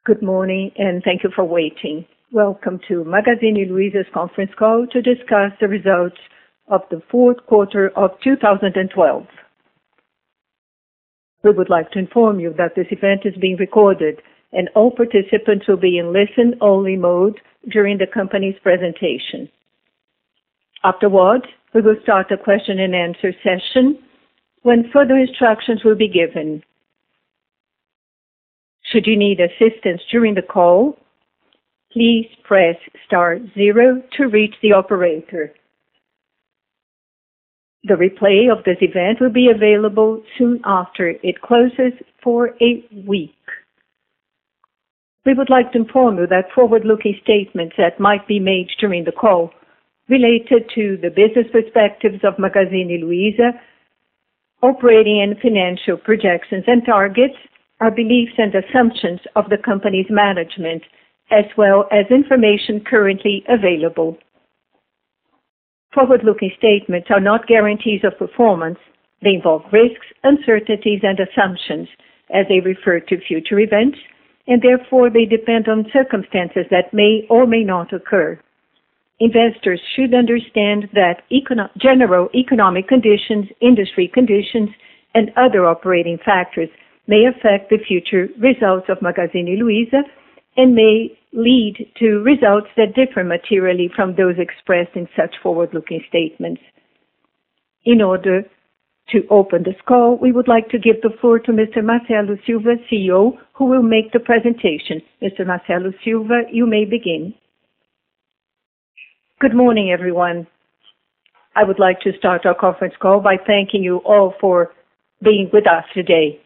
Good morning, and thank you for waiting. Welcome to Magazine Luiza's conference call to discuss the results of the fourth quarter of 2012. We would like to inform you that this event is being recorded, and all participants will be in listen-only mode during the company's presentation. Afterwards, we will start a question and answer session when further instructions will be given. Should you need assistance during the call, please press *0 to reach the operator. The replay of this event will be available soon after it closes for a week. We would like to inform you that forward-looking statements that might be made during the call related to the business perspectives of Magazine Luiza, operating and financial projections and targets, are beliefs and assumptions of the company's management, as well as information currently available. Forward-looking statements are not guarantees of performance. They involve risks, uncertainties, and assumptions as they refer to future events, and therefore they depend on circumstances that may or may not occur. Investors should understand that general economic conditions, industry conditions, and other operating factors may affect the future results of Magazine Luiza and may lead to results that differ materially from those expressed in such forward-looking statements. In order to open this call, we would like to give the floor to Mr. Marcelo Silva, CEO, who will make the presentation. Mr. Marcelo Silva, you may begin. Good morning, everyone. I would like to start our conference call by thanking you all for being with us today.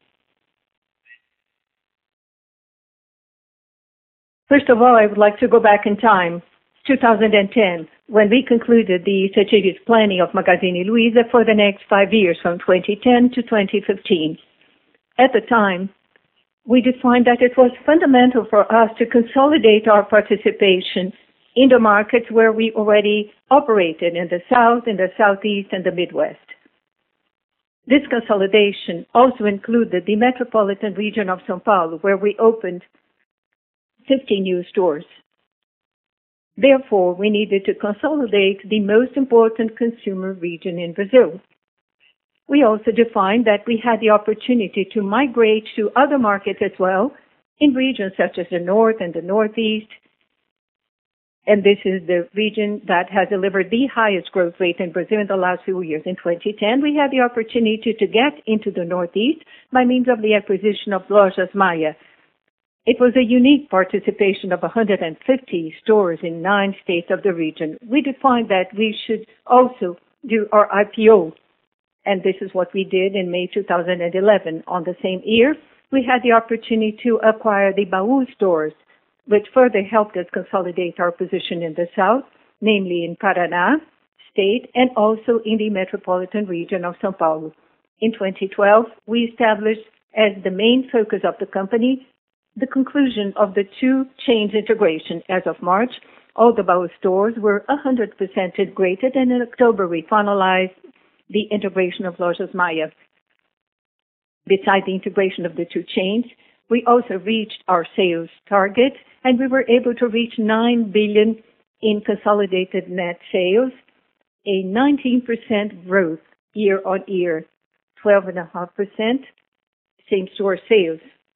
First of all, I would like to go back in time, 2010, when we concluded the strategic planning of Magazine Luiza for the next 5 years, from 2010 to 2015. At the time, we defined that it was fundamental for us to consolidate our participation in the markets where we already operated, in the South, in the Southeast, and the Midwest. This consolidation also included the metropolitan region of São Paulo, where we opened 50 new stores. Therefore, we needed to consolidate the most important consumer region in Brazil. We also defined that we had the opportunity to migrate to other markets as well, in regions such as the North and the Northeast. And this is the region that has delivered the highest growth rate in Brazil in the last few years. In 2010, we had the opportunity to get into the Northeast by means of the acquisition of Lojas Maia. It was a unique participation of 150 stores in 9 states of the region. We defined that we should also do our IPO, and this is what we did in May 2011. On the same year, we had the opportunity to acquire the Baú stores, which further helped us consolidate our position in the South, namely in Paraná state and also in the metropolitan region of São Paulo. In 2012, we established as the main focus of the company the conclusion of the 2 chains integration. As of March, all the Baú stores were 100% integrated, and in October we finalized the integration of Lojas Maia. Besides the integration of the 2 chains, we also reached our sales target, and we were able to reach 9 billion in consolidated net sales, a 19% growth year on year, 12.5% same-store sales.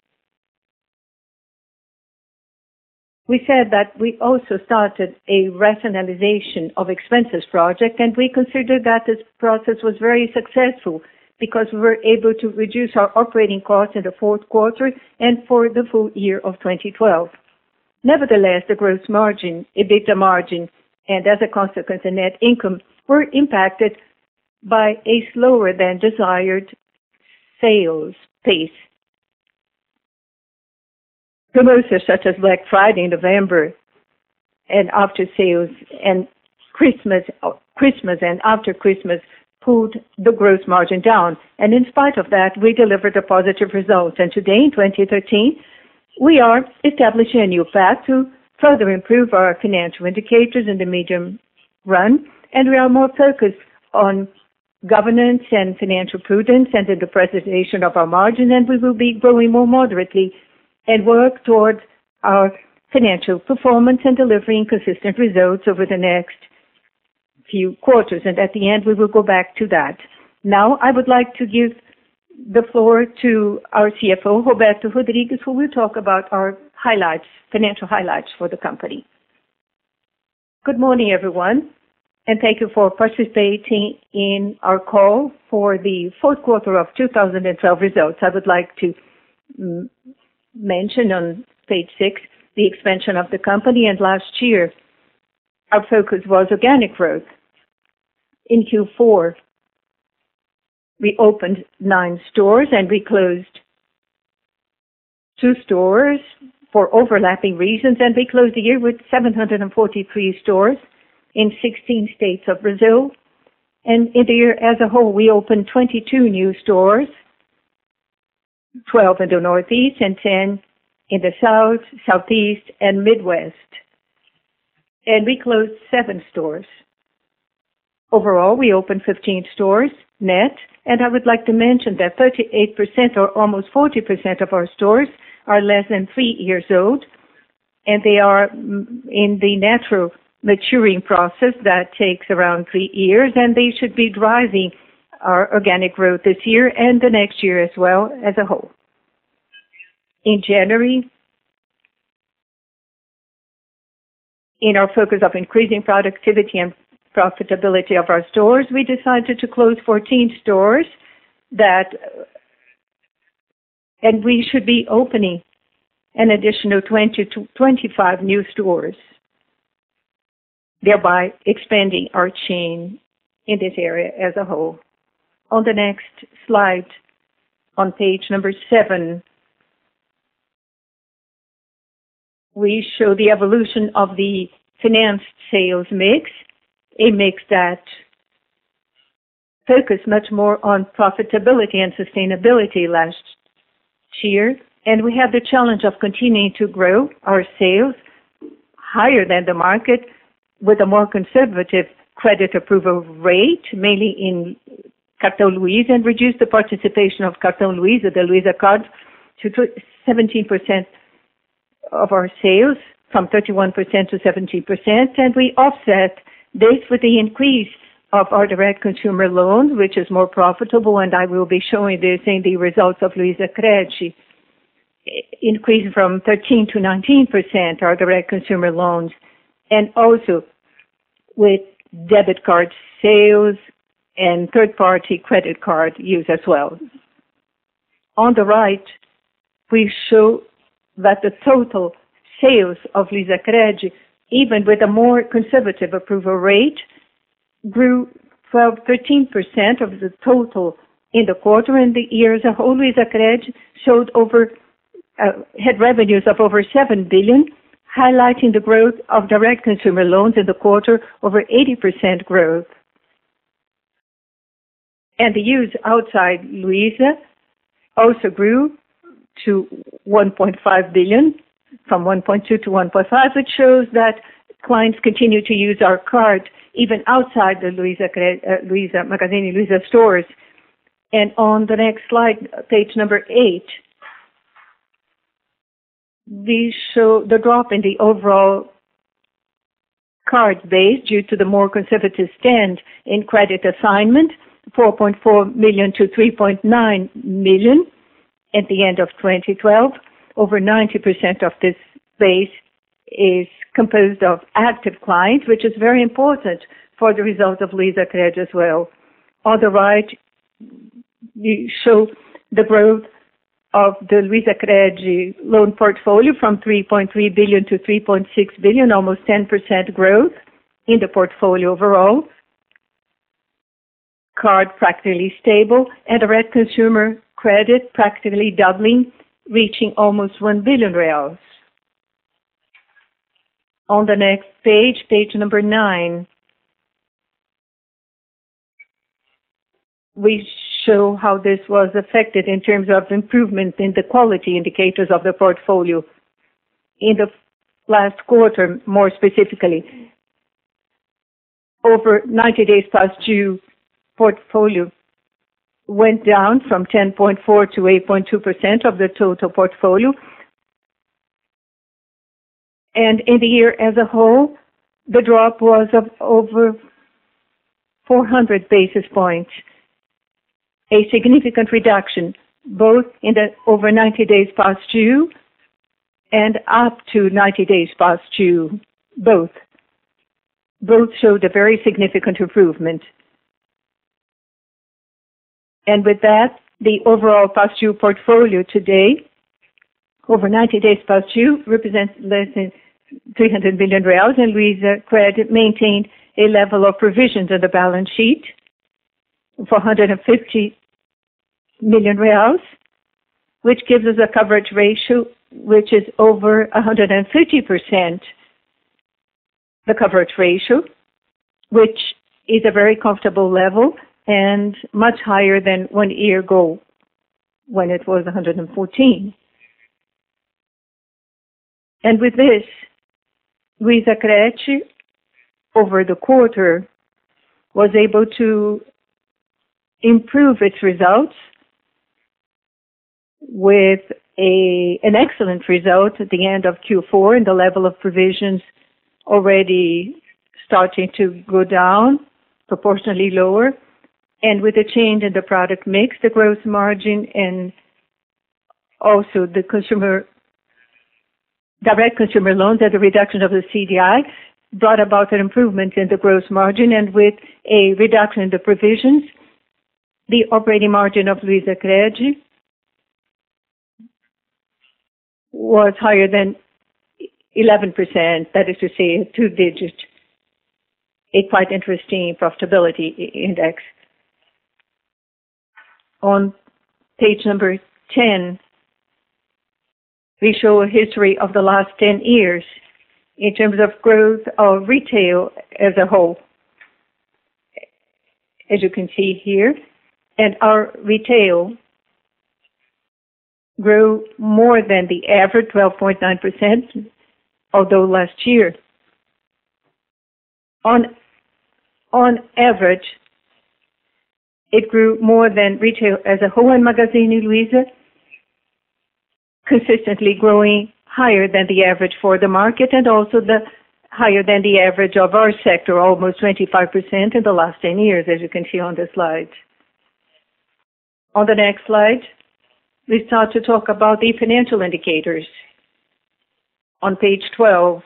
We said that we also started a rationalization of expenses project, and we considered that this process was very successful because we were able to reduce our operating costs in the fourth quarter and for the full year of 2012. Nevertheless, the gross margin, EBITDA margin, and as a consequence, the net income were impacted by a slower than desired sales pace. Promotions such as Black Friday in November and after sales and Christmas and after Christmas pulled the gross margin down. And in spite of that, we delivered a positive result. And today, in 2013, we are establishing a new path to further improve our financial indicators in the medium run, and we are more focused on governance and financial prudence and in the preservation of our margin, and we will be growing more moderately and work towards our financial performance and delivering consistent results over the next few quarters. And at the end, we will go back to that. Now, I would like to give the floor to our CFO, Roberto Rodrigues, who will talk about our financial highlights for the company. Good morning, everyone, and thank you for participating in our call for the fourth quarter of 2012 results. I would like to mention on page 6 the expansion of the company, and last year our focus was organic growth. In Q4, we opened 9 stores and we closed 2 stores for overlapping reasons, and we closed the year with 743 stores in 16 states of Brazil. And in the year as a whole, we opened 22 new stores, 12 in the Northeast and 10 in the South, Southeast, and Midwest. And we closed 7 stores. Overall, we opened 15 stores net, and I would like to mention that 38% or almost 40% of our stores are less than 3 years old, and they are in the natural maturing process that takes around 3 years, and they should be driving our organic growth this year and the next year as well as a whole. In January, in our focus of increasing productivity and profitability of our stores, we decided to close 14 stores and we should be opening an additional 20 to 25 new stores, thereby expanding our chain in this area as a whole. On the next slide, on page number 7, we show the evolution of the financed sales mix, a mix that focused much more on profitability and sustainability last year, and we have the challenge of continuing to grow our sales higher than the market with a more conservative credit approval rate, mainly in Cartão Luiza, and reduce the participation of Cartão Luiza, the Luiza card, to 17% of our sales, from 31% to 17%, and we offset this with the increase of our direct consumer loans, which is more profitable, and I will be showing this in the results of Luizacred, increasing from 13 to 19% our direct consumer loans, and also with debit card sales and third-party credit card use as well. On the right, we show that the total sales of Luizacred, even with a more conservative approval rate, grew 13% of the total in the quarter, and the year as a whole. Luizacred had revenues of over 7 billion, highlighting the growth of direct consumer loans in the quarter, over 80% growth. And the use outside Luiza also grew to 1.5 billion, from 1.2 to 1.5, which shows that clients continue to use our card even outside the Magazine Luiza stores. And on the next slide, page number 8, we show the drop in the overall card base due to the more conservative stand in credit assignment, 4.4 million to 3.9 million at the end of 2012. Over 90% of this base is composed of active clients, which is very important for the result of Luizacred as well. On the right, we show the growth of the Luizacred loan portfolio from 3.3 billion to 3.6 billion, almost 10% growth in the portfolio overall. Card practically stable, and direct consumer credit practically doubling, reaching almost 1 billion reais. On the next page, page number 9, we show how this was affected in terms of improvement in the quality indicators of the portfolio. In the last quarter, more specifically, over 90 days past due portfolio went down from 10.4 to 8.2% of the total portfolio. And in the year as a whole, the drop was of over 400 basis points, a significant reduction, both in the over 90 days past due and up to 90 days past due, both. Both showed a very significant improvement. And with that, the overall past due portfolio today, over 90 days past due, represents less than 300 billion reais, and Luizacred maintained a level of provisions on the balance sheet for 150 million reais, which gives us a coverage ratio which is over 130%. The coverage ratio, which is a very comfortable level and much higher than 1 year ago when it was 114. And with this, Luizacred, over the quarter, was able to improve its results with an excellent result at the end of Q4, and the level of provisions already starting to go down, proportionally lower. And with a change in the product mix, the gross margin and also the direct consumer loans and the reduction of the CDI brought about an improvement in the gross margin, and with a reduction in the provisions, the operating margin of Luizacred was higher than 11%, that is to say, a two-digit, a quite interesting profitability index. On page number 10, we show a history of the last 10 years in terms of growth of retail as a whole, as you can see here. And our retail grew more than the average, 12.9%, although last year, on average, it grew more than retail as a whole, and Magazine Luiza consistently growing higher than the average for the market, and also higher than the average of our sector, almost 25% in the last 10 years, as you can see on the slide. On the next slide, we start to talk about the financial indicators. On page 12,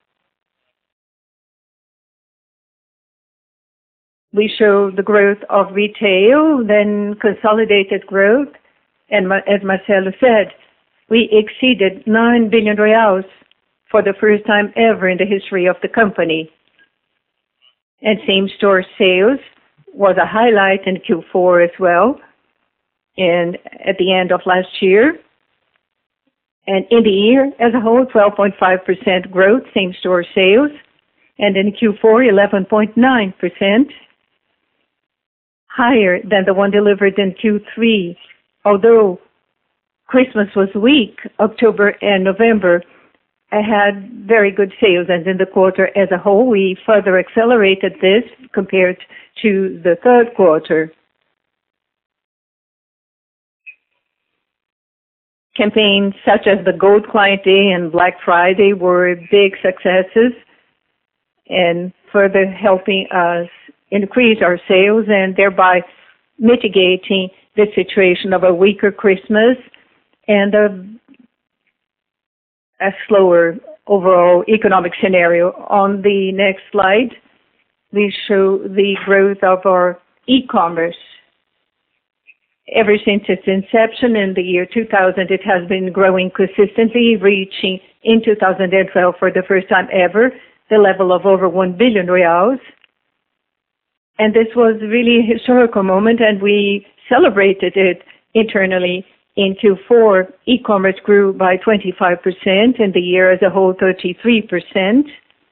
we show the growth of retail, then consolidated growth, and as Marcelo said, we exceeded 9 billion reais for the first time ever in the history of the company. And same-store sales was a highlight in Q4 as well, and at the end of last year. And in the year as a whole, 12.5% growth, same-store sales, and in Q4, 11.9%, higher than the one delivered in Q3. Although Christmas was weak, October and November had very good sales, and in the quarter as a whole, we further accelerated this compared to the third quarter. Campaigns such as the Gold Client Day and Black Friday were big successes and further helping us increase our sales and thereby mitigating the situation of a weaker Christmas and a slower overall economic scenario. On the next slide, we show the growth of our e-commerce. Ever since its inception in the year 2000, it has been growing consistently, reaching in 2012 for the first time ever the level of over 1 billion reais. And this was really a historical moment, and we celebrated it internally. In Q4, e-commerce grew by 25%, in the year as a whole, 33%.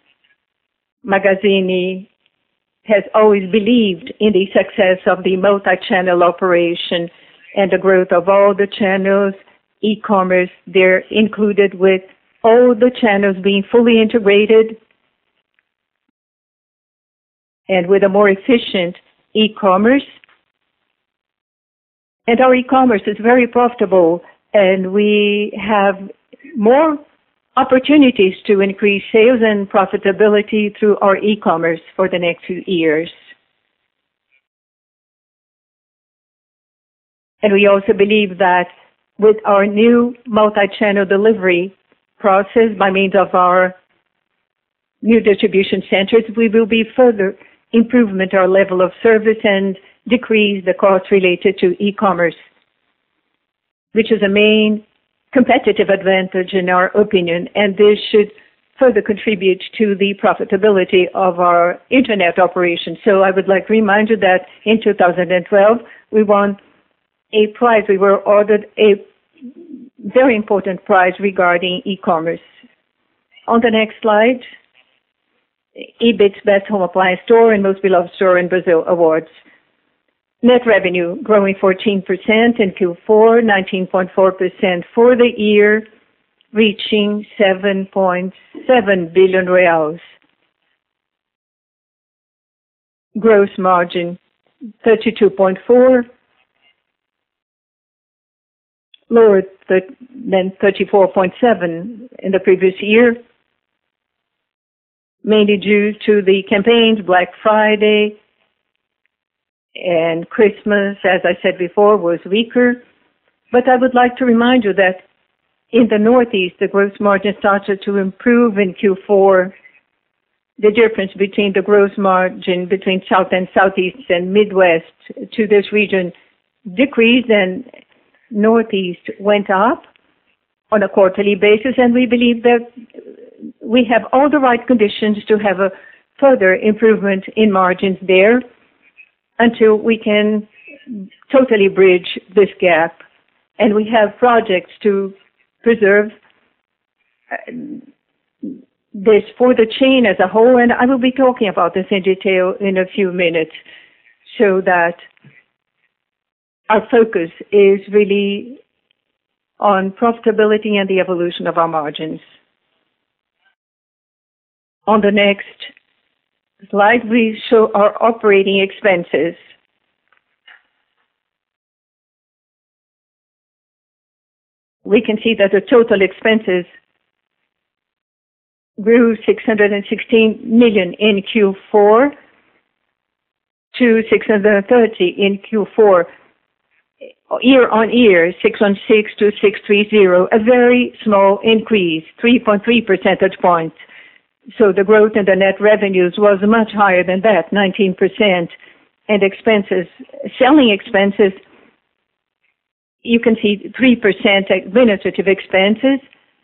Magazine has always believed in the success of the multi-channel operation and the growth of all the channels. E-commerce, they're included with all the channels being fully integrated and with a more efficient e-commerce. And our e-commerce is very profitable, and we have more opportunities to increase sales and profitability through our e-commerce for the next few years. And we also believe that with our new multi-channel delivery process by means of our new distribution centers, we will be further improvement our level of service and decrease the costs related to e-commerce, which is a main competitive advantage in our opinion, and this should further contribute to the profitability of our internet operation. So I would like to remind you that in 2012, we won a prize. We were awarded a very important prize regarding e-commerce. On the next slide, Ebit's Best Home Appliance Store and Most Beloved Store in Brazil awards. Net revenue growing 14% in Q4, 19.4% for the year, reaching 7.7 billion reais. Gross margin 32.4%, lower than 34.7% in the previous year, mainly due to the campaigns Black Friday and Christmas, as I said before, was weaker. But I would like to remind you that in the Northeast, the gross margin started to improve in Q4. The difference between the gross margin between South and Southeast and Midwest to this region decreased, and Northeast went up on a quarterly basis, and we believe that we have all the right conditions to have a further improvement in margins there until we can totally bridge this gap. And we have projects to preserve this for the chain as a whole, and I will be talking about this in detail in a few minutes, so that our focus is really on profitability and the evolution of our margins. On the next slide, we show our operating expenses. We can see that the total expenses grew 616 million in Q4 to 630 in Q4. Year on year, 616 to 630, a very small increase, 3.3 percentage points. So the growth in the net revenues was much higher than that, 19%. And expenses, selling expenses, you can see 3% administrative expenses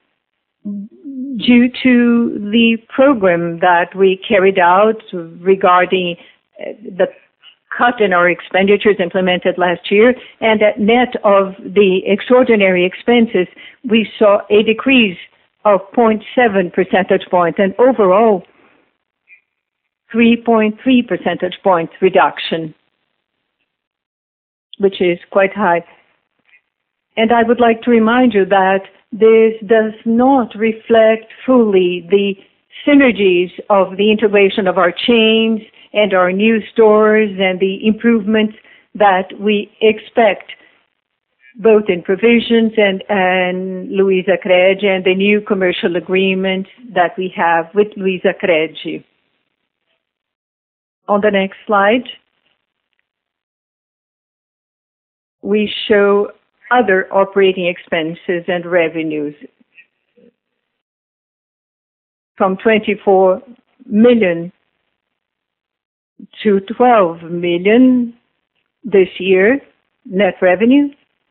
due to the program that we carried out regarding the cut in our expenditures implemented last year, and at net of the extraordinary expenses, we saw a decrease of 0.7 percentage points, and overall 3.3 percentage points reduction, which is quite high. And I would like to remind you that this does not reflect fully the synergies of the integration of our chains and our new stores and the improvements that we expect both in provisions and Luizacred and the new commercial agreement that we have with Luizacred. On the next slide, we show other operating expenses and revenues from 24 million to 12 million this year, net revenue,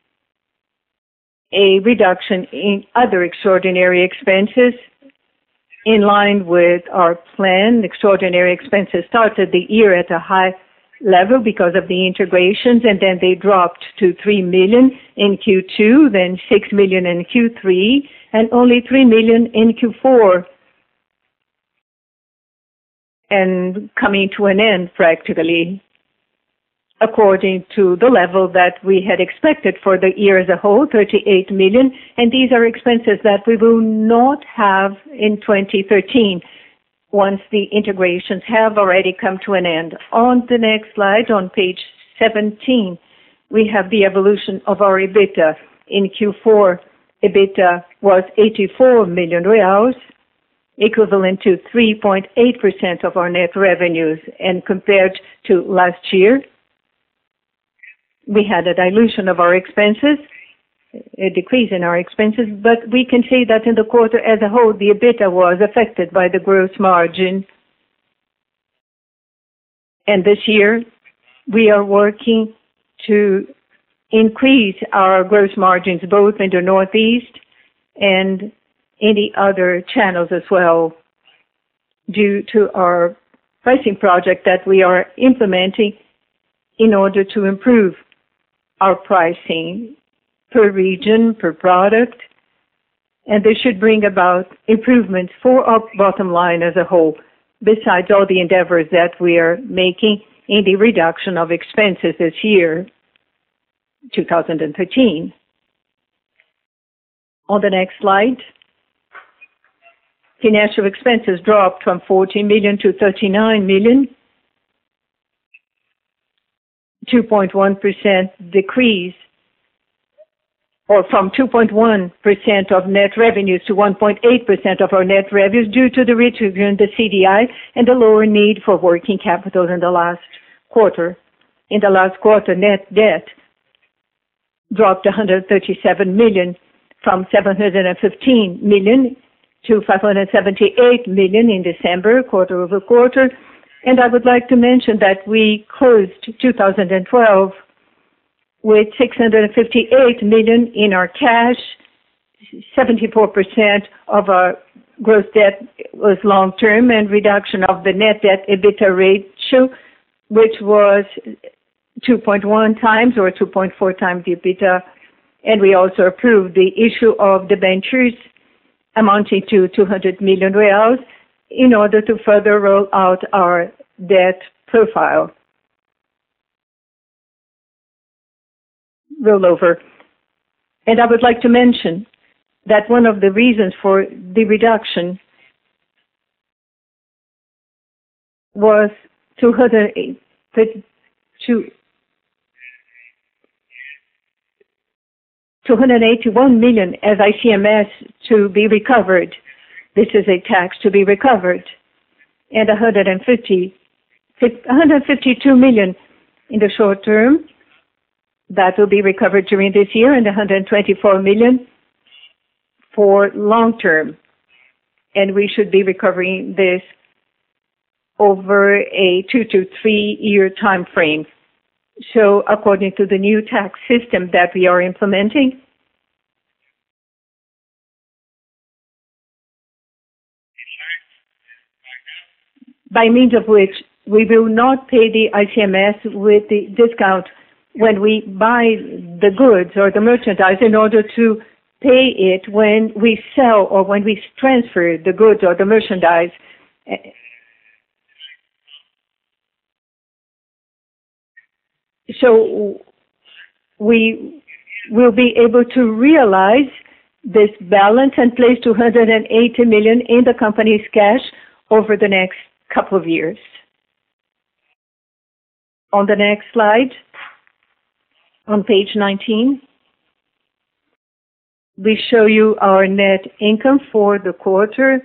a reduction in other extraordinary expenses in line with our plan. Extraordinary expenses started the year at a high level because of the integrations, and then they dropped to 3 million in Q2, then 6 million in Q3, and only 3 million in Q4, and coming to an end practically according to the level that we had expected for the year as a whole, 38 million, and these are expenses that we will not have in 2013 once the integrations have already come to an end. On the next slide, on page 17, we have the evolution of our EBITDA. In Q4, EBITDA was 84 million reais, equivalent to 3.8% of our net revenues. And compared to last year, we had a dilution of our expenses, a decrease in our expenses, but we can say that in the quarter as a whole, the EBITDA was affected by the gross margin. And this year, we are working to increase our gross margins both in the Northeast and in the other channels as well, due to our pricing project that we are implementing in order to improve our pricing per region, per product, and this should bring about improvements for our bottom line as a whole, besides all the endeavors that we are making in the reduction of expenses this year, 2013. On the next slide, financial expenses dropped from 14 million to 39 million, 2.1% decrease, or from 2.1% of net revenues to 1.8% of our net revenues due to the reduction in the CDI and the lower need for working capital in the last quarter. In the last quarter, net debt dropped 137 million from 715 million to 578 million in December, quarter over quarter. And I would like to mention that we closed 2012 with 658 million in our cash. 74% of our gross debt was long-term, and reduction of the net debt EBITDA ratio, which was 2.1 times or 2.4 times the EBITDA. And we also approved the issue of debentures amounting to 200 million reais in order to further roll out our debt profile. Rollover. And I would like to mention that one of the reasons for the reduction was 281 million as ICMS to be recovered. This is a tax to be recovered. And 152 million in the short term. That will be recovered during this year, and 124 million for long term. And we should be recovering this over a 2 to 3 year time frame. So according to the new tax system that we are implementing, by means of which we will not pay the ICMS with the discount when we buy the goods or the merchandise in order to pay it when we sell or when we transfer the goods or the merchandise. So we will be able to realize this balance and place 280 million in the company's cash over the next couple of years. On the next slide, on page 19, we show you our net income for the quarter.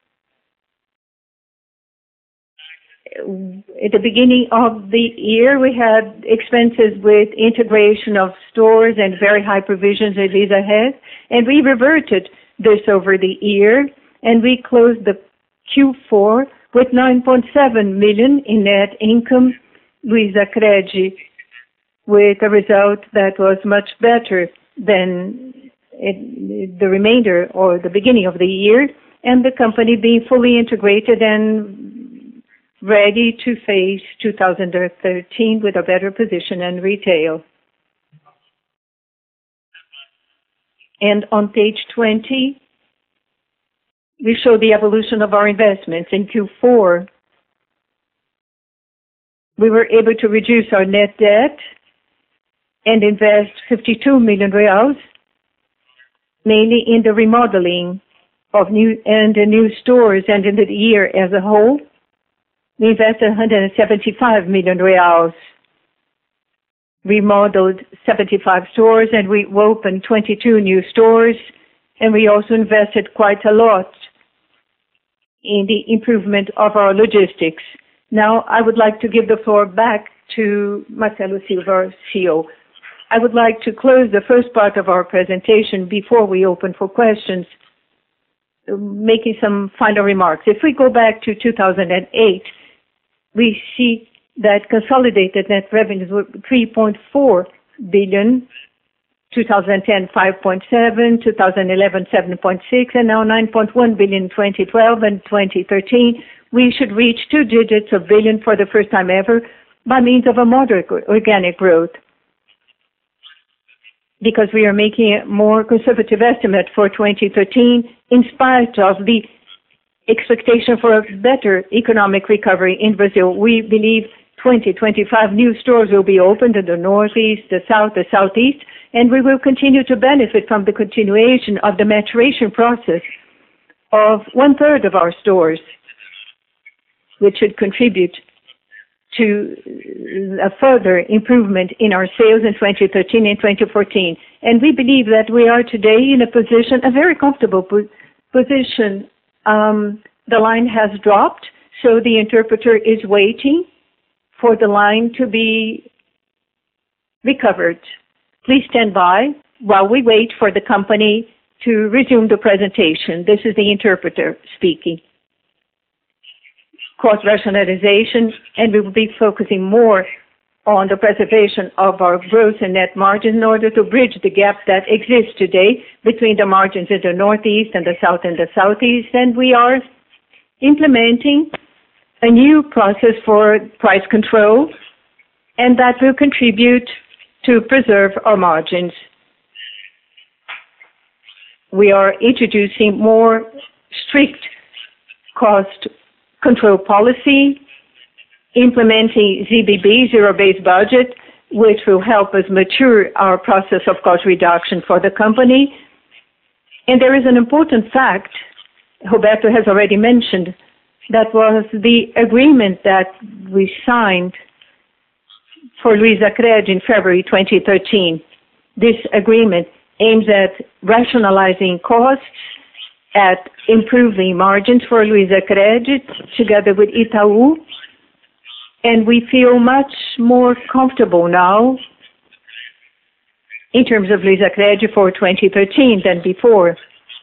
At the beginning of the year, we had expenses with integration of stores and very high provisions at Luiza Red, and we reverted this over the year, and we closed the Q4 with 9.7 million in net income, Luizacred, with a result that was much better than the remainder or the beginning of the year, and the company being fully integrated and ready to face 2013 with a better position in retail. And on page 20, we show the evolution of our investments. In Q4, we were able to reduce our net debt and invest 52 million reais, mainly in the remodeling of new stores, and in the year as a whole, we invested 175 million reais. Remodeled 75 stores, and we opened 22 new stores and we also invested quite a lot in the improvement of our logistics. Now, I would like to give the floor back to Marcelo Silva, our CEO. I would like to close the first part of our presentation before we open for questions, making some final remarks. If we go back to 2008, we see that consolidated net revenues were 3.4 billion, 2010 5.7, 2011 7.6, and now 9.1 billion in 2012 and 2013. We should reach 2 digits of billion for the first time ever by means of a moderate organic growth, because we are making a more conservative estimate for 2013 in spite of the expectation for a better economic recovery in Brazil. We believe 25 new stores will be opened in the Northeast, the South, the Southeast, and we will continue to benefit from the continuation of the maturation process of 1/3 of our stores, which should contribute to a further improvement in our sales in 2013 and 2014. And we believe that we are today in a position, a very comfortable position. The line has dropped, so the interpreter is waiting for the line to be recovered. Please stand by while we wait for the company to resume the presentation. This is the interpreter speaking. Cost rationalization, and we will be focusing more on the preservation of our gross and net margin in order to bridge the gap that exists today between the margins in the Northeast and the South and the Southeast. And we are implementing a new process for price control, and that will contribute to preserve our margins. We are introducing more strict cost control policy, implementing ZBB, zero-based budget, which will help us mature our process of cost reduction for the company. And there is an important fact, Roberto has already mentioned, that was the agreement that we signed for Luizacred in February 2013. This agreement aims at rationalizing costs, at improving margins for Luizacred together with Itaú. And we feel much more comfortable now in terms of Luizacred for 2013 than before.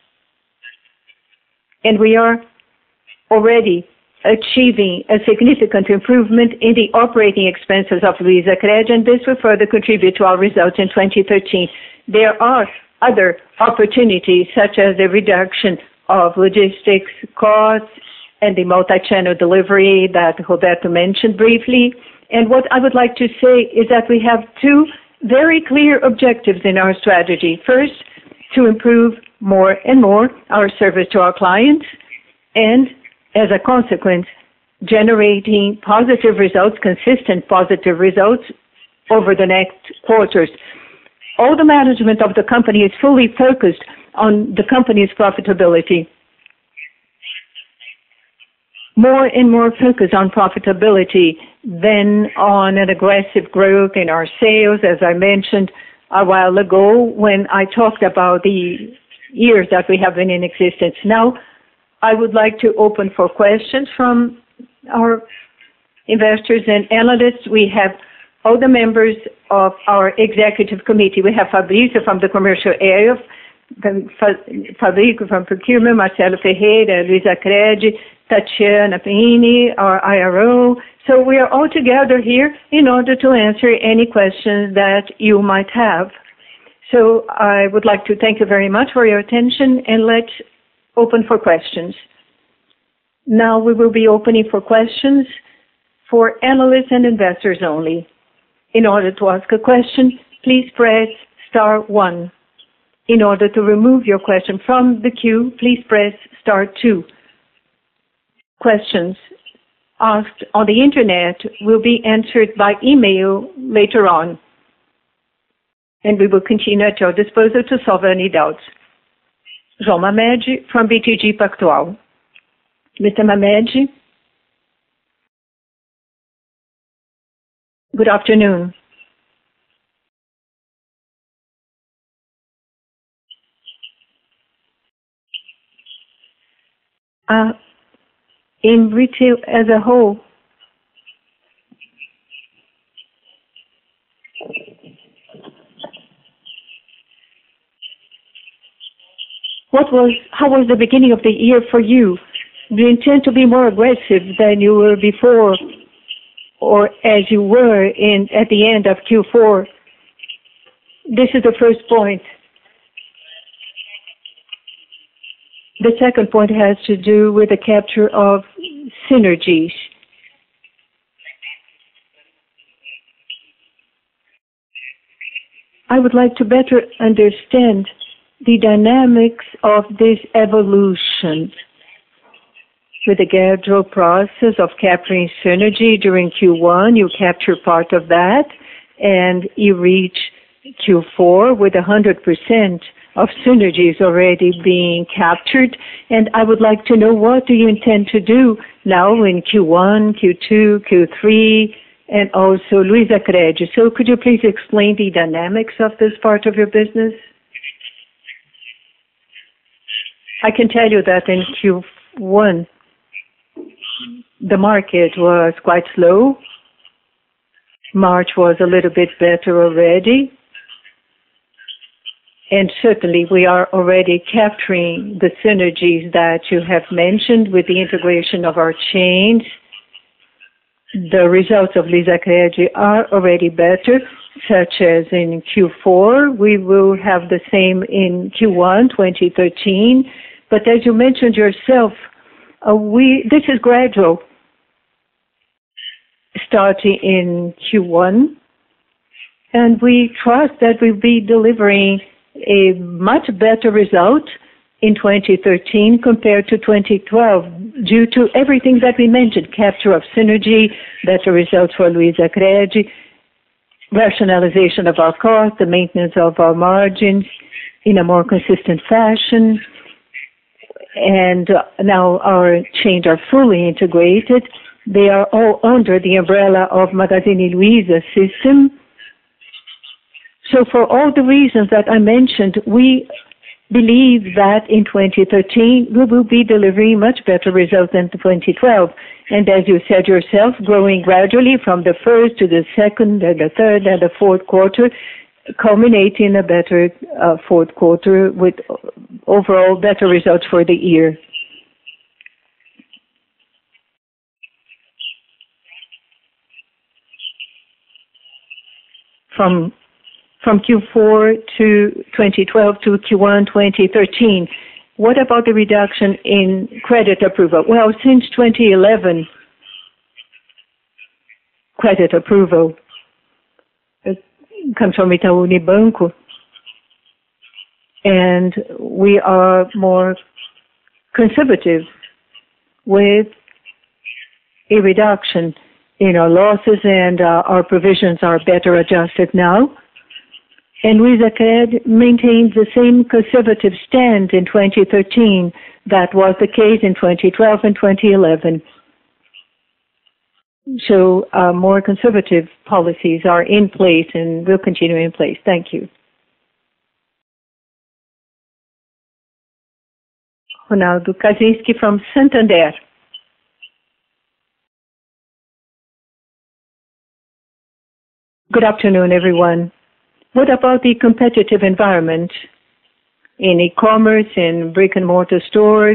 And we are already achieving a significant improvement in the operating expenses of Luizacred, and this will further contribute to our results in 2013. There are other opportunities, such as the reduction of logistics costs and the multi-channel delivery that Roberto mentioned briefly. And what I would like to say is that we have two very clear objectives in our strategy. First, to improve more and more our service to our clients, and as a consequence, generating positive results, consistent positive results over the next quarters. All the management of the company is fully focused on the company's profitability. More and more focus on profitability than on an aggressive growth in our sales, as I mentioned a while ago when I talked about the years that we have been in existence. Now, I would like to open for questions from our investors and analysts. We have all the members of our executive committee. We have Fabrício from the commercial area, Fabrício from procurement, Marcelo Ferreira, Luizacred, Tatiana Pini, our IRO. So we are all together here in order to answer any questions that you might have. So I would like to thank you very much for your attention, and let's open for questions. Now we will be opening for questions for analysts and investors only. In order to ask a question, please press *1. In order to remove your question from the queue, please press *2. Questions asked on the internet will be answered by email later on, and we will continue at your disposal to solve any doubts. João Mamed from BTG Pactual. Mr. Mamed, good afternoon. In retail as a whole, how was the beginning of the year for you? Do you intend to be more aggressive than you were before, or as you were at the end of Q4? This is the first point. The second point has to do with the capture of synergies. I would like to better understand the dynamics of this evolution. With the gradual process of capturing synergy during Q1, you capture part of that, and you reach Q4 with 100% of synergies already being captured. And I would like to know, what do you intend to do now in Q1, Q2, Q3, and also Luizacred? So could you please explain the dynamics of this part of your business? I can tell you that in Q1, the market was quite slow. March was a little bit better already. And certainly we are already capturing the synergies that you have mentioned with the integration of our chains. The results of Luizacred are already better, such as in Q4. We will have the same in Q1 2013. But as you mentioned yourself, this is gradual, starting in Q1, and we trust that we'll be delivering a much better result in 2013 compared to 2012 due to everything that we mentioned: capture of synergy, better results for Luizacred, rationalization of our costs, the maintenance of our margins in a more consistent fashion. And now our chains are fully integrated. They are all under the umbrella of Magazine Luiza system. So for all the reasons that I mentioned, we believe that in 2013 we will be delivering much better results than 2012. And as you said yourself, growing gradually from the first to the second and the third and the fourth quarter, culminating in a better fourth quarter with overall better results for the year. From Q4 to 2012 to Q1 2013, what about the reduction in credit approval? Well, since 2011, credit approval comes from Itaú Unibanco, and we are more conservative with a reduction in our losses, and our provisions are better adjusted now. And Luizacred maintains the same conservative stand in 2013 that was the case in 2012 and 2011. So more conservative policies are in place and will continue in place. Thank you. Ronaldo Kaczynski from Santander. Good afternoon, everyone. What about the competitive environment in e-commerce, in brick-and-mortar stores?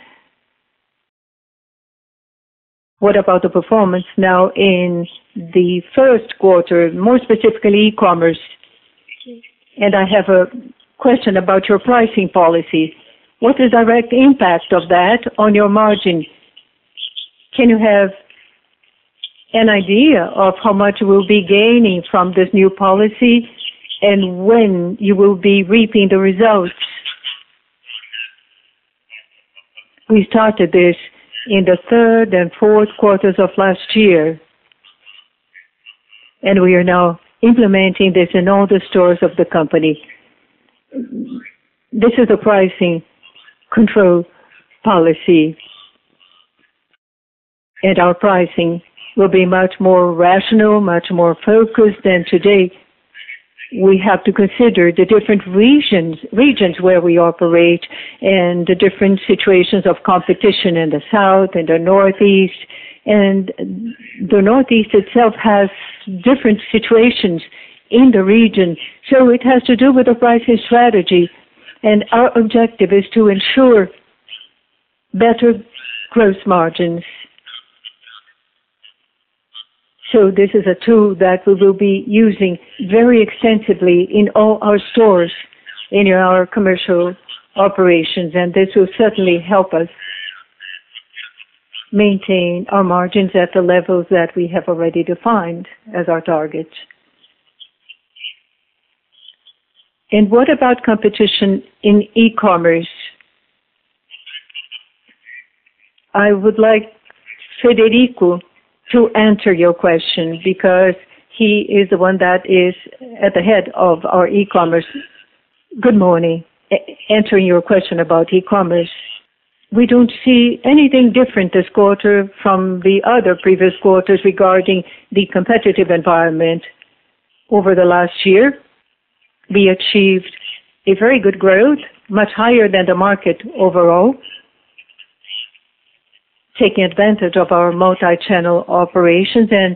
What about the performance now in the first quarter, more specifically e-commerce? And I have a question about your pricing policy. What is the direct impact of that on your margin? Can you have an idea of how much you will be gaining from this new policy and when you will be reaping the results? We started this in the third and fourth quarters of last year, and we are now implementing this in all the stores of the company. This is the pricing control policy, and our pricing will be much more rational, much more focused than today. we have to consider the different regions where we operate and the different situations of competition in the south and the northeast. And the northeast itself has different situations in the region. So it has to do with the pricing strategy. And our objective is to ensure better gross margins. So this is a tool that we will be using very extensively in all our stores, in our commercial operations, and this will certainly help us maintain our margins at the levels that we have already defined as our target. And what about competition in e-commerce? I would like Frederico to answer your question because he is the one that is at the head of our e-commerce. Good morning. Answering your question about e-commerce, we don't see anything different this quarter from the other previous quarters regarding the competitive environment. Over the last year, we achieved a very good growth, much higher than the market overall, taking advantage of our multi-channel operations, and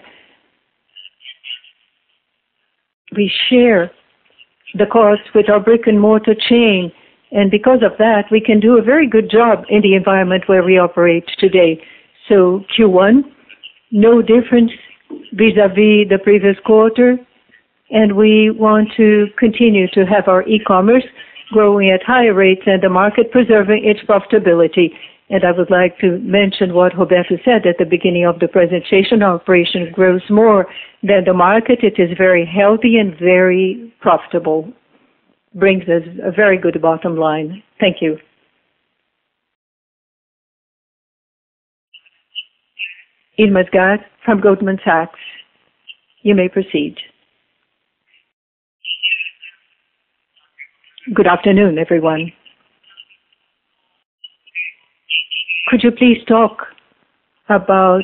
we share the cost with our brick-and-mortar chain. And because of that, we can do a very good job in the environment where we operate today. So Q1, no difference vis-a-vis the previous quarter, and we want to continue to have our e-commerce growing at higher rates than the market, preserving its profitability. And I would like to mention what Roberto said at the beginning of the presentation. Our operation grows more than the market. It is very healthy and very profitable. Brings us a very good bottom line. Thank you. Irma Sgarz from Goldman Sachs. You may proceed. Good afternoon, everyone. Could you please talk about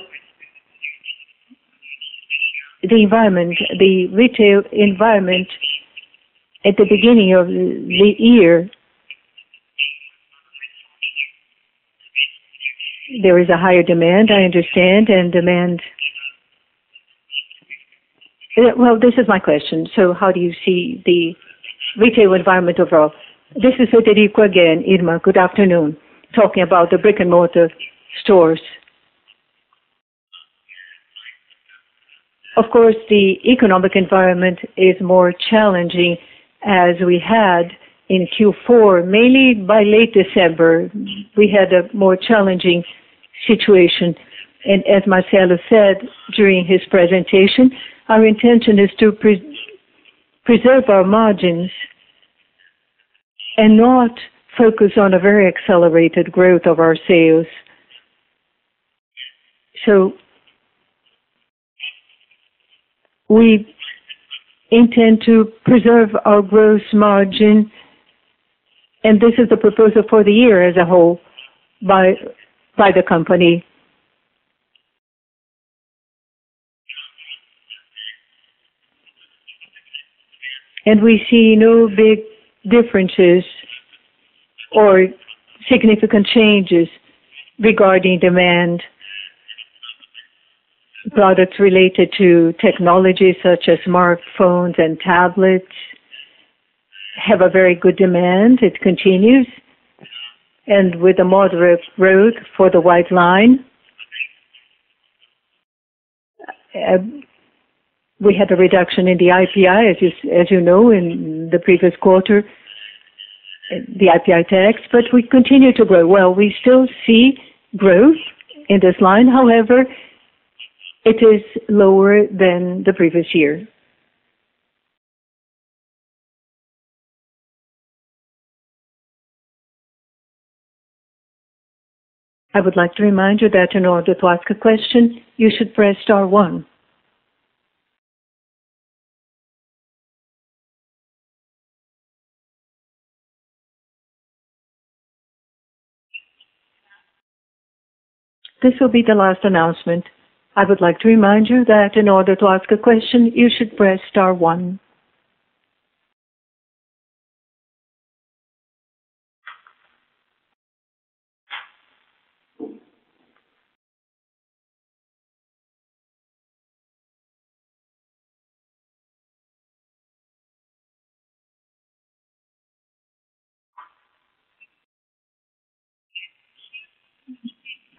the environment, the retail environment at the beginning of the year? There is a higher demand, I understand, and demand. Well, this is my question. So how do you see the retail environment overall? This is Federico again, Irma. Good afternoon. Talking about the brick-and-mortar stores. Of course, the economic environment is more challenging as we had in Q4, mainly by late December. We had a more challenging situation. And as Marcelo said during his presentation, our intention is to preserve our margins and not focus on a very accelerated growth of our sales. So we intend to preserve our gross margin, and this is the proposal for the year as a whole by the company. And we see no big differences or significant changes regarding demand. Products related to technology such as smartphones and tablets have a very good demand. It continues. And with a moderate growth for the white line, we had a reduction in the IPI, as you know, in the previous quarter, the IPI tax, but we continue to grow. Well, we still see growth in this line. However, it is lower than the previous year. I would like to remind you that in order to ask a question, you should press star 1. This will be the last announcement. I would like to remind you that in order to ask a question, you should press star 1.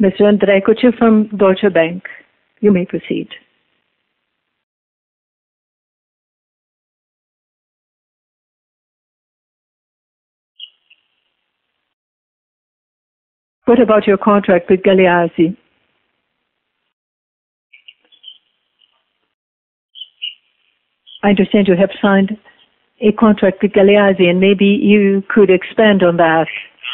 Mr. André Coutinho from Deutsche Bank. You may proceed. What about your contract with Galeazzi? I understand you have signed a contract with Galeazzi, and maybe you could expand on that.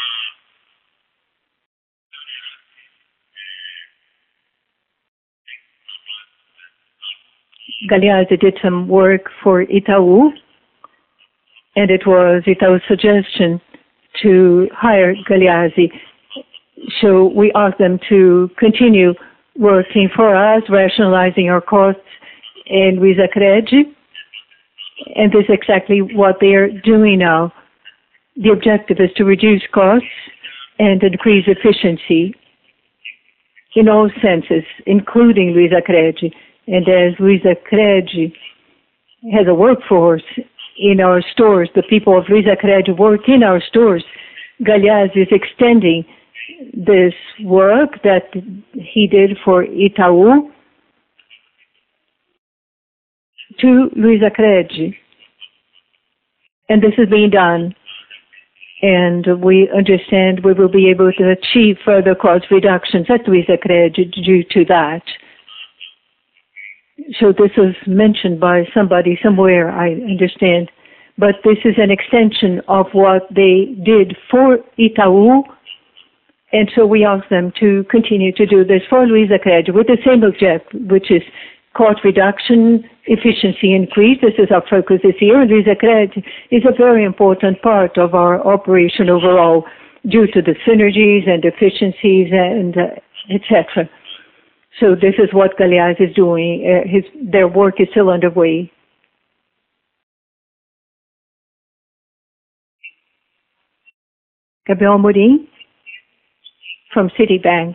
Galeazzi did some work for Itaú, and it was Itaú's suggestion to hire Galeazzi. So we asked them to continue working for us, rationalizing our costs in Luizacred, and this is exactly what they are doing now. The objective is to reduce costs and increase efficiency in all senses, including Luizacred. And as Luizacred has a workforce in our stores, the people of Luizacred work in our stores, Galeazzi is extending this work that he did for Itaú to Luizacred. And this is being done. And we understand we will be able to achieve further cost reductions at Luizacred due to that. So this was mentioned by somebody somewhere, I understand. But this is an extension of what they did for Itaú. And so we ask them to continue to do this for Luizacred with the same objective, which is cost reduction, efficiency increase. This is our focus this year. And Luizacred is a very important part of our operation overall due to the synergies and efficiencies and etc. So this is what Galeazzi is doing. Their work is still underway. Gabriel Amorim from Citibank.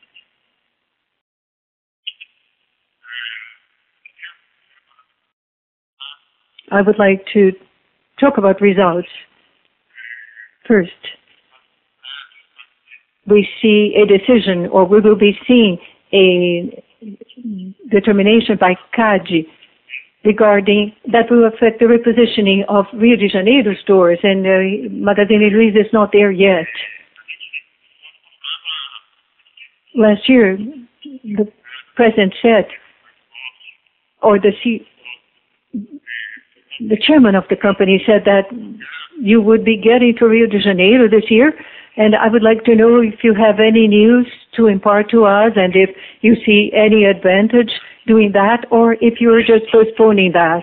I would like to talk about results. First, we see a decision, or we will be seeing a determination by CADE regarding that will affect the repositioning of Rio de Janeiro stores, and Magazine Luiza is not there yet. Last year, the president said, or the chairman of the company said that you would be getting to Rio de Janeiro this year, and I would like to know if you have any news to impart to us and if you see any advantage doing that, or if you're just postponing that.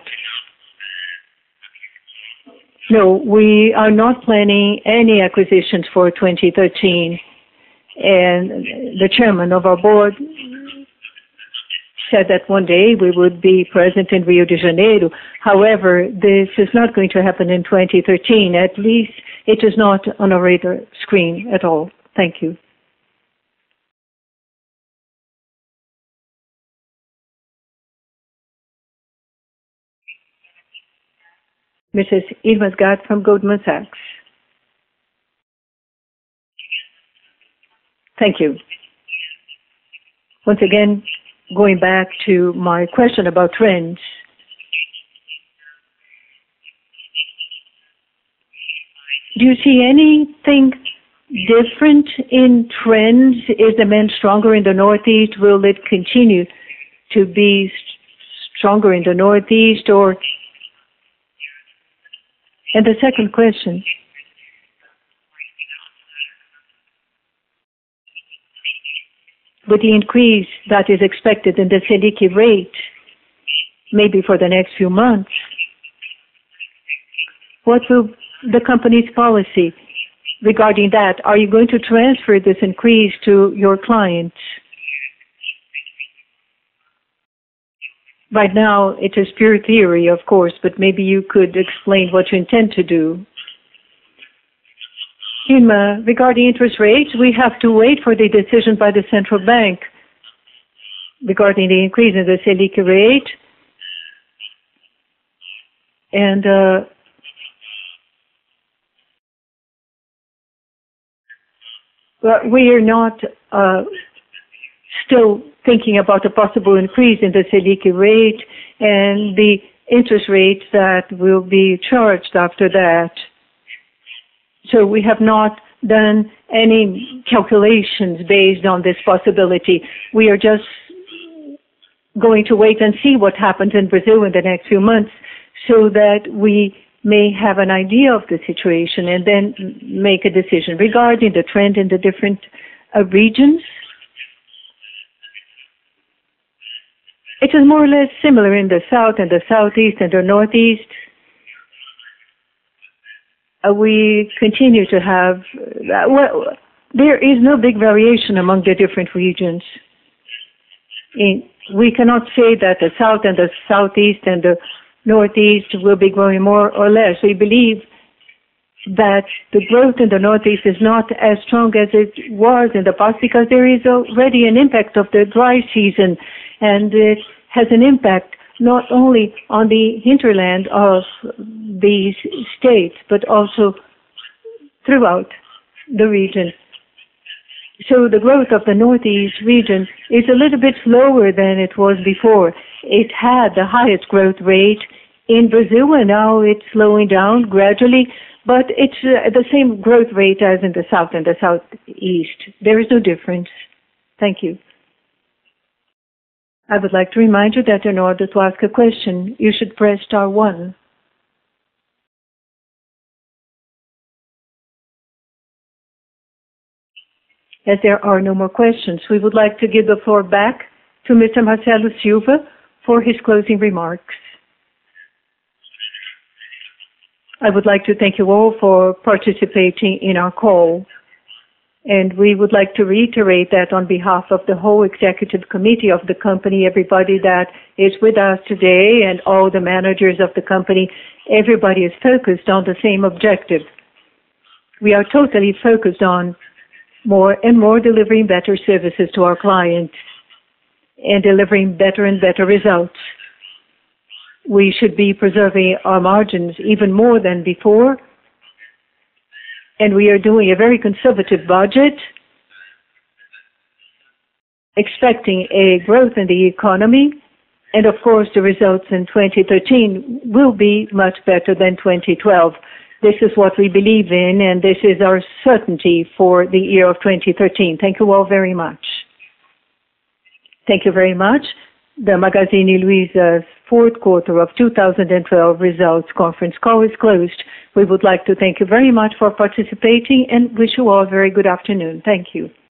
No, we are not planning any acquisitions for 2013. And the chairman of our board said that one day we would be present in Rio de Janeiro. However, this is not going to happen in 2013. At least it is not on our radar screen at all. Thank you. Mrs. Irma Sgad from Goldman Sachs. Thank you. Once again, going back to my question about trends. Do you see anything different in trends? Is demand stronger in the Northeast? Will it continue to be stronger in the Northeast? And the second question, with the increase that is expected in the Selic rate, maybe for the next few months, what will the company's policy regarding that? Are you going to transfer this increase to your clients? Right now, it is pure theory, of course, but maybe you could explain what you intend to do. Irma, regarding interest rates, we have to wait for the decision by the central bank regarding the increase in the Selic rate. And we are not still thinking about a possible increase in the Selic rate and the interest rates that will be charged after that. So we have not done any calculations based on this possibility. We are just going to wait and see what happens in Brazil in the next few months so that we may have an idea of the situation and then make a decision regarding the trend in the different regions. It is more or less similar in the south and the southeast and the northeast. We continue to have, there is no big variation among the different regions. We cannot say that the south and the southeast and the northeast will be growing more or less. We believe that the growth in the northeast is not as strong as it was in the past because there is already an impact of the dry season, and it has an impact not only on the hinterland of these states, but also throughout the region. So the growth of the Northeast region is a little bit slower than it was before. It had the highest growth rate in Brazil, and now it's slowing down gradually, but it's the same growth rate as in the South and the Southeast. There is no difference. Thank you. I would like to remind you that in order to ask a question, you should press *1. As there are no more questions, we would like to give the floor back to Mr. Marcelo Silva for his closing remarks. I would like to thank you all for participating in our call. And we would like to reiterate that on behalf of the whole executive committee of the company, everybody that is with us today and all the managers of the company, everybody is focused on the same objective. We are totally focused on more and more delivering better services to our clients and delivering better and better results. We should be preserving our margins even more than before. And we are doing a very conservative budget, expecting a growth in the economy. And of course, the results in 2013 will be much better than 2012. This is what we believe in, and this is our certainty for the year of 2013. Thank you all very much. Thank you very much. The Magazine Luiza's fourth quarter of 2012 results conference call is closed. We would like to thank you very much for participating and wish you all a very good afternoon. Thank you.